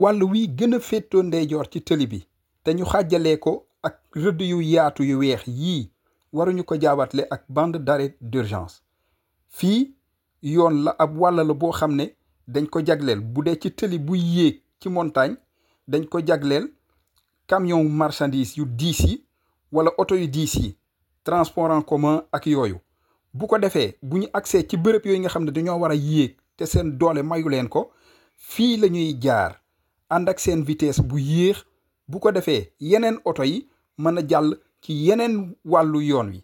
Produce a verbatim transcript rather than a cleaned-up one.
wàll wi gën a féetoo ndeyjoor ci tëli bi te ñu xàjjalee ko ak rëdd yu yaatu yu weex yii waruñu ko jaawatle ak bande d'arrêt d'urgence. fii yoon la ab wàll la boo xam ne dañ ko jagleel bu dee ci tëli buy yéeg ci montagne dañ ko jagleel camion marchandise yu diis yi wala oto yu diis yi transport en commun ak yooyu. bu ko defee bu ñu agsee ci bërëb yooyu nga xam ne dañoo war a yéeg te seen doole mayu leen ko fii la ñuy jaar ànd ak seen vitesse bu yéex bu ko defee yeneen oto yi mën a jàll ci yeneen wàllu yoon wi